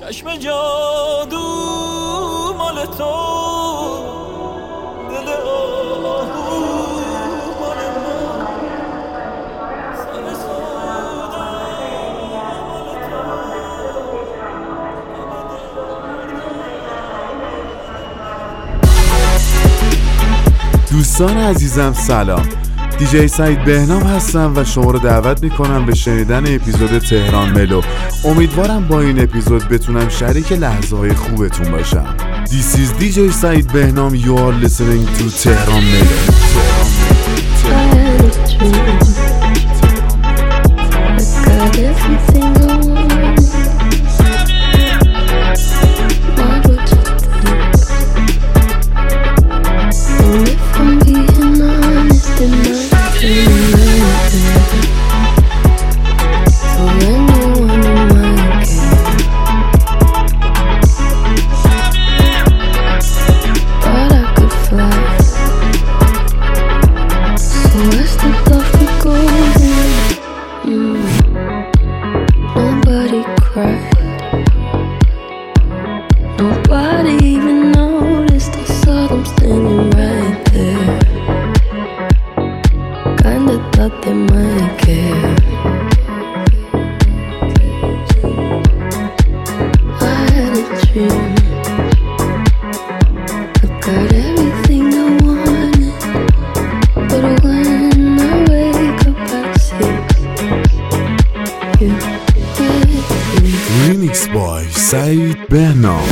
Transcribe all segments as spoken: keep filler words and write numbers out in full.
چشم جادو مال تو، دل آهو مال من، سر سودا مال تو. دوستان عزیزم سلام، دیجی سعید بهنام هستم و شما رو دعوت میکنم به شنیدن اپیزود تهران ملو. امیدوارم با این اپیزود بتونم شریک لحظه های خوبتون باشم. This is دیجی سعید بهنام. You are listening to تهران ملو. Remix by سعید بهنام.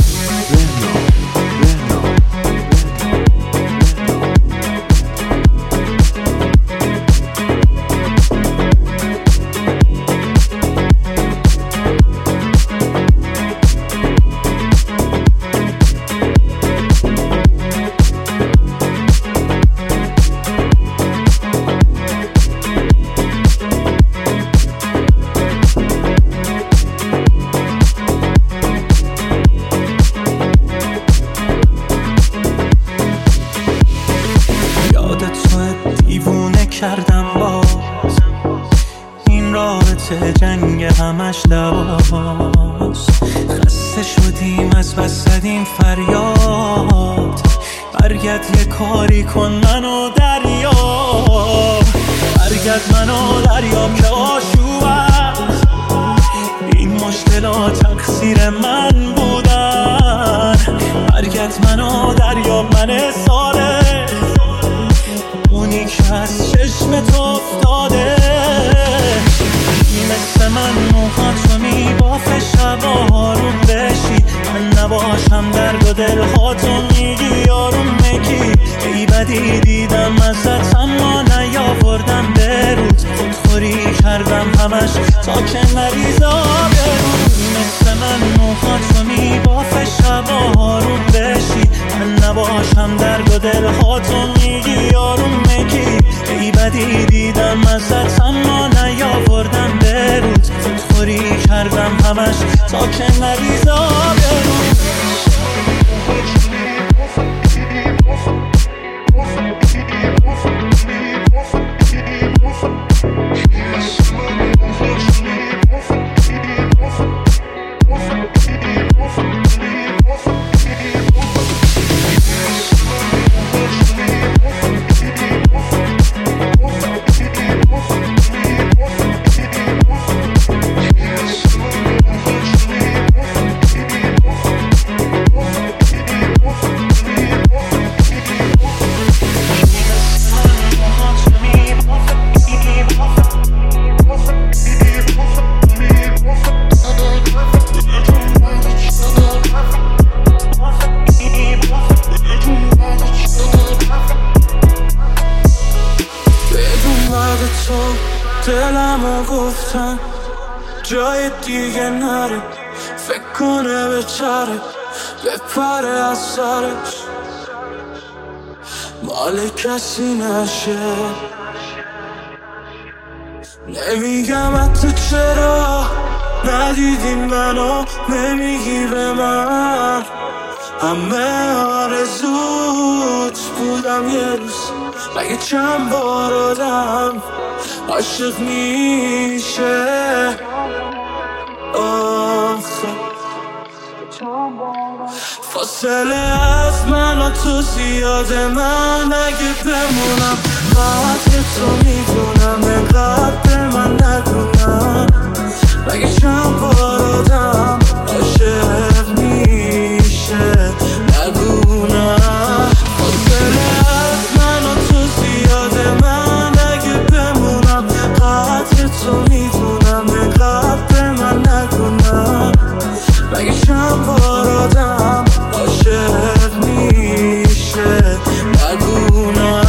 کردم باز این رابطه جنگ همش دواز، خسته شدیم از بس زدیم فریاد، برگرد یه کاری کن منو دریاب، برگرد منو دریاب که آشوب است این مشکلات تقصیر من بودن، برگرد منو دریاب من ساله اونی که از چشم تو افتاده، مثل من موهاتو میبافه شبا روم بشی، من نباشم درد و دلهاتو میگی آروم میگی، ای بدی دیدم ازت اما نیاوردم به روز، خودخوری کردم همش تا که نریزا برود، مثل من موهاتو میبافه شبا روم بشی، من نباشم درد و دلهاتو میگی آروم میگی، ای بدی دیدم ازت اما نیاوردم به روز، خودخوری کردم همش تا که نریزا برود. دلمو گفتم جای دیگه نره، فکر کنه به چره بپره از سرش، مال کسی نشه. نمیگم حتی چرا ندیدین منو، نمیگی به من همه آرزوت بودم یه روز، مگه چند بار آدم عاشق میشه آخه فاصله از من و تو زیاده، من اگه بمونم قدر تو میدونم، انقدر به من نگونم. مگه چند بار آدم عاشق میشه نگونم. فاصله از من و تو زیاده، من اگه بمونم قدر تو میدونم، انقدر به من نگونم. مگه چند بار آدم عاشق میشه نگونم.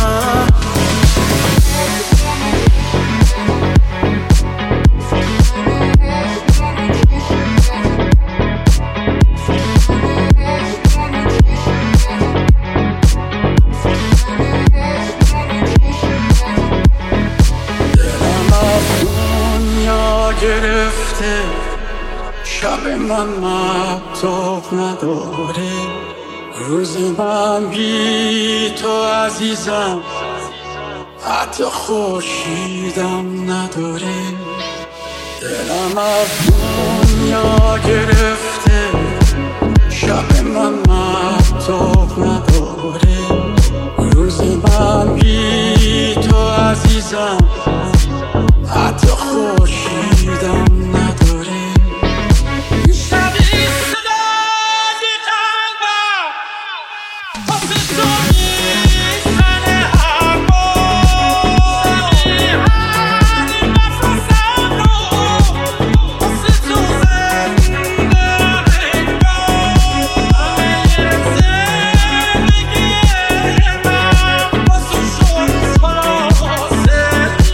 گرفته شب من مهتاب نداره، روز من بی تو عزیزم حتی خورشیدم نداره. دلم از دنیا گرفته شب من مهتاب نداره، روز من بی تو عزیزم حتی خورشیدم نداره. شبیه صدای قلبم واسه تو میزنه هر بار، این نفسم رو واسه تو زنده انگار. همه زندگی من واسه شد خلاصه.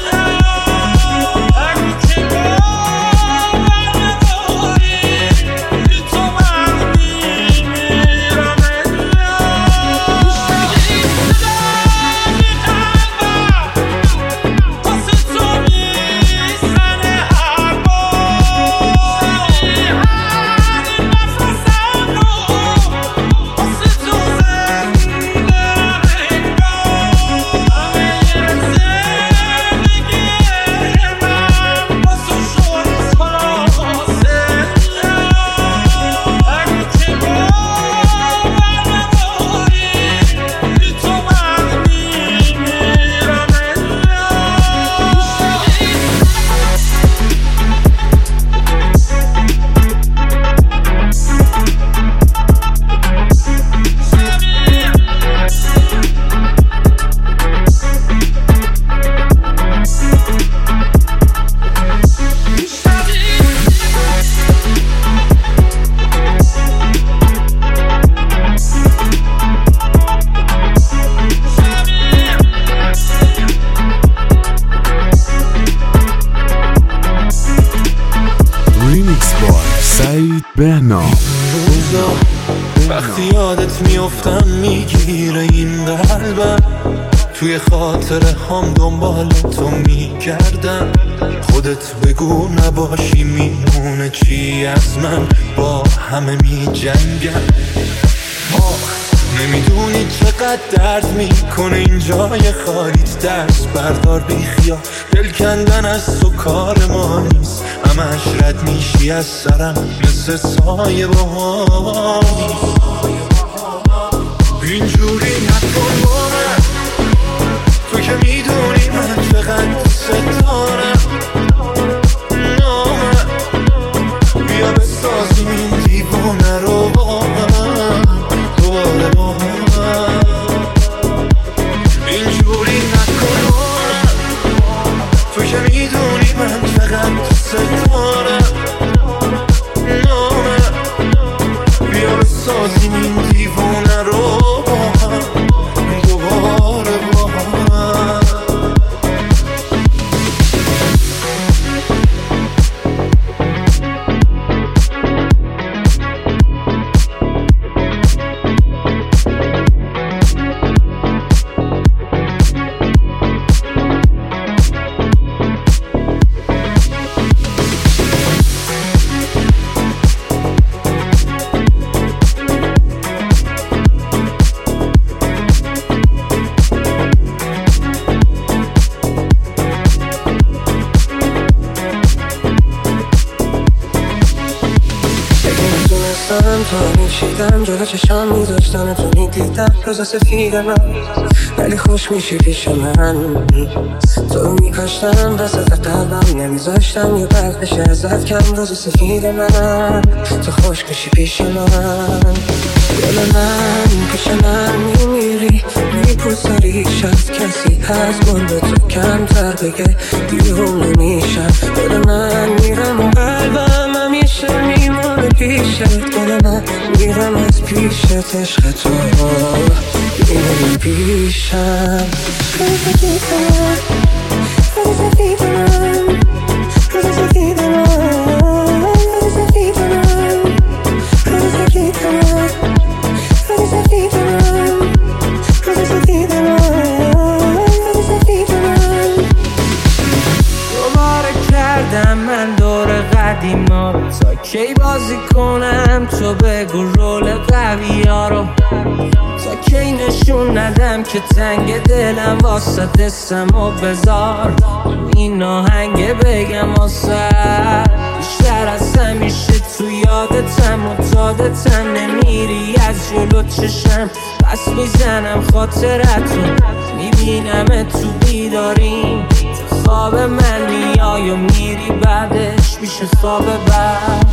بهنام. وقتی یادت میافتم میگیره این قلبم، توی خاطره هم دنبال تو میگردم. خودت بگو نباشی میمونه چی از من، با همه میجنگم. نمیدونی چقدر درد میکنه این جای خالیت، دست بردار بی خیال، دل کندن از تو کار ما نیست. همش رد میشی از سرم مثل سایه بهاری. اینجوری نکن با من، تو که میدونی من چقدر دوست دارم. بیا بسازیم این دیوونه رو با من دوباره با من. اینجوری نکن با من، تو که میدونی من چقدر دوست دارم. بیا بسازیم این دیوونه رو با هم دوباره با هم. میخواستم تو میشیدم جلو چشم میذاشتم تو میدیدم روز سفید من ولی خوش میشی پیش من تو میکاشتم وسط قلبم نمیذاشتم یه برق بشه ازت کم روز سفید من تو خوش میشی پیش من دل من پیش من میمیری میپوساریش از کسی از گل به تو کمتر بگه دیوونه میشم دل من میرم و قلبم همیشه میمونه پیشت دل من میرم از پیشت عشق تو میمونه پیشم روز سفید من روز سفید من روز سفید من روز سفید من روز سفید من روز سفید من روز سفید من روز سفید من دوباره کردم من دور قدیما رو تا کی بازی کنم تو بگو رول قوی ها رو تا کی نشون ندم که تنگ دلم واسه دستم و بذار این آهنگ بگم واسه بیشتر از همیشه تو یادتم معتادتم نمیری از جلو چشم پس میزنم خاطرتو میبینم تو بیداریم تو خواب من میای و میری بعدش میشه خواب بعد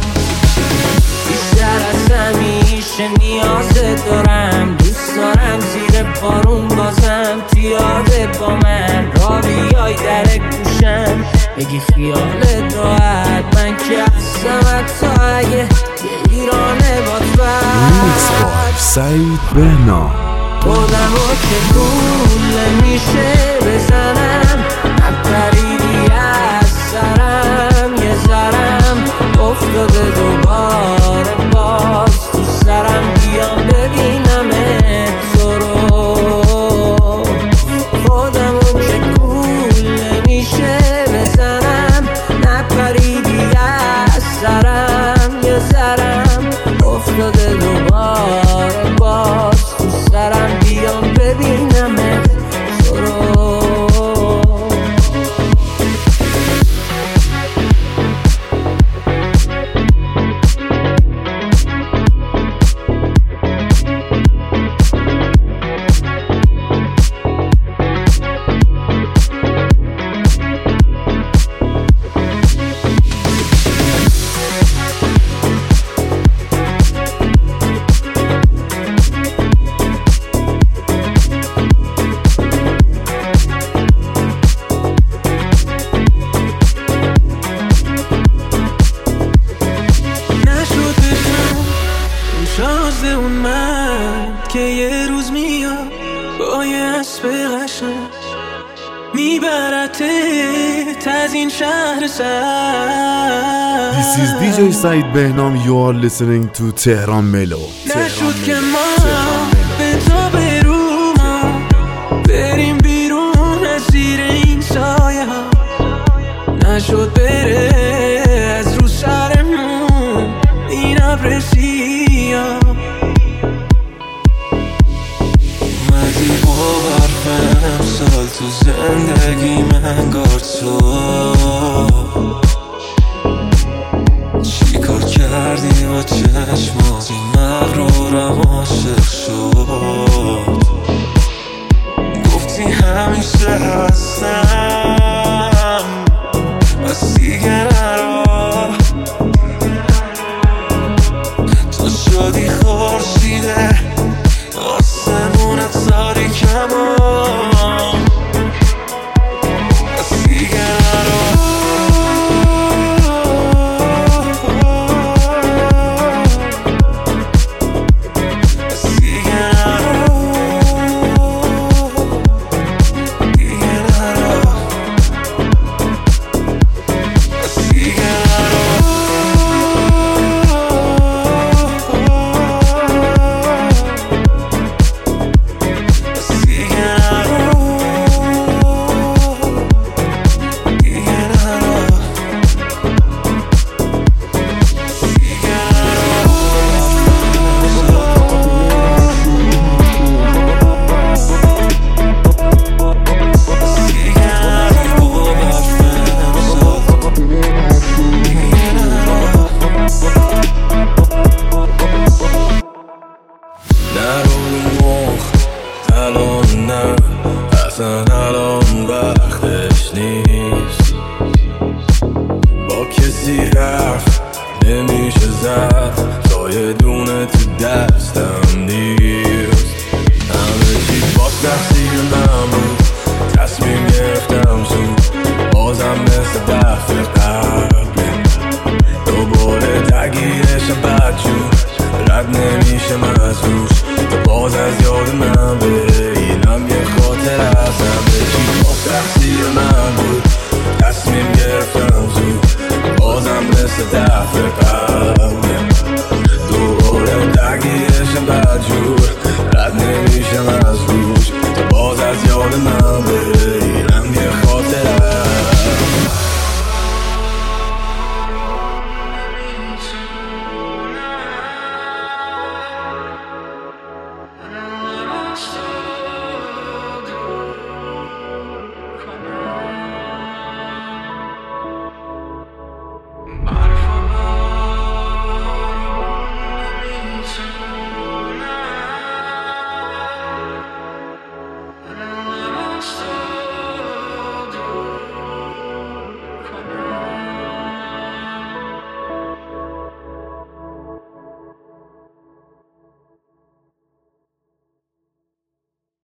بیشتر از همیشه نیازت دارم دوست دارم زیر بارون بازم تو یادت با من را بیای در گوشم بگی خیالت راحت من که هستم حتی اگه ایرانه باد بد سعید بهنام خودمو که گول میشه بزنم نپریدی از سرم یه ذرم افتاده دوباره باز تو سرم بیام ببینم تو رو خودمو که گول میشه بزنم نپریدی از سرم یه ذرم افتاده دوباره باز تو سرم بیام ببینم تو رو شازده اون مرد که یه روز میاد با یه اسب قشنگ میبرتت از این شهر سر. This is دی جی سعید بهنام. You are listening to تهران ملو. نشد که ما به تو برو ما بریم بیرون از زیر این سایه ها نشد بره از رو سرمون این ابر سیاه اومدی با برف امسال تو زندگی من گار تو